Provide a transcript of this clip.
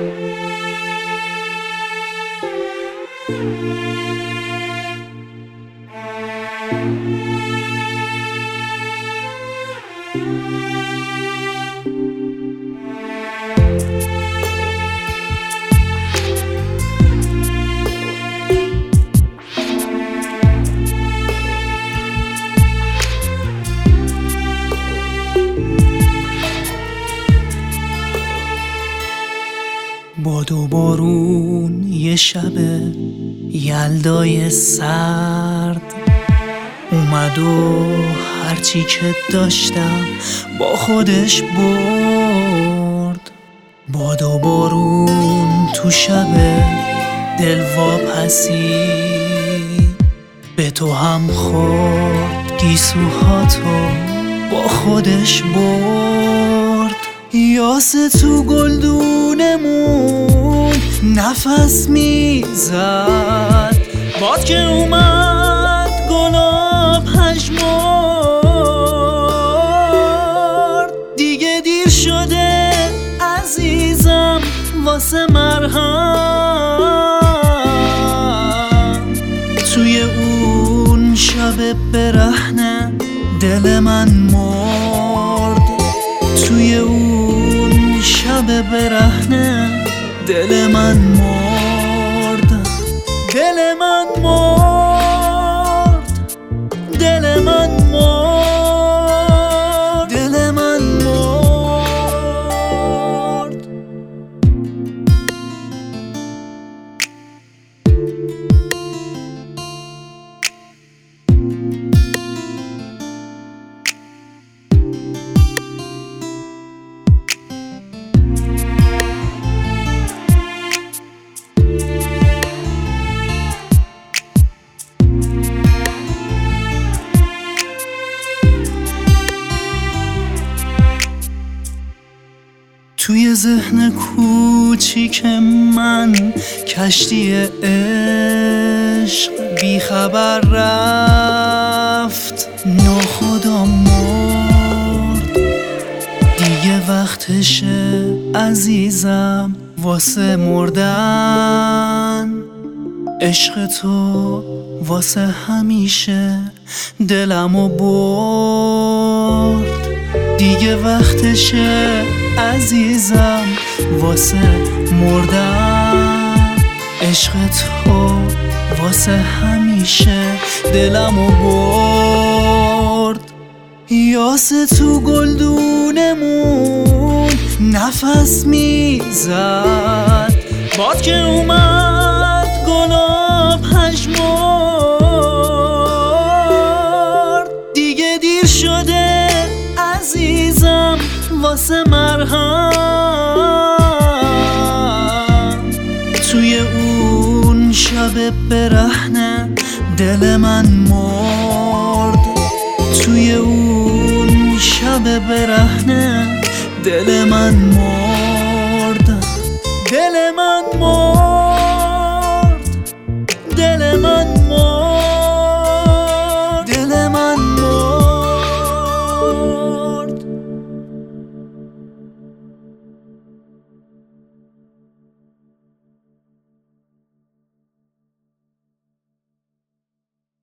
باد و بارون یه شب یلدای سرد اومد و هرچی که داشتم با خودش برد. باد و بارون تو شب دلواپسی به تو هم خورد، گیسوهاتو با خودش برد. یاسه تو گلدونمون نفس میزد، باد که اومد گلاب پژمرد. دیگه دیر شده عزیزم واسه مرهم، توی اون شب برهنه دل من مرد. توی اون شب برهنه دل من مرد. دل من مرد، دل من مرد، دل من مرد. توی ذهن کوچیک من کشتی عشق بی خبر رفت، ناخدا مرد. دیگه وقتشه عزیزم واسه مردن، عشق تو واسه همیشه دلمو برد. دیگه وقتشه عزیزم واسه مردن، عشق تو واسه همیشه دلمو برد. یاسه تو گلدونمون نفس میزد، باد که اومد گلاب پژمرد. دیگه دیر شده عزیزم واسه مرهم، توی اون شب برهنه دل من مرد. توی اون شب برهنه دل من مرد. دل من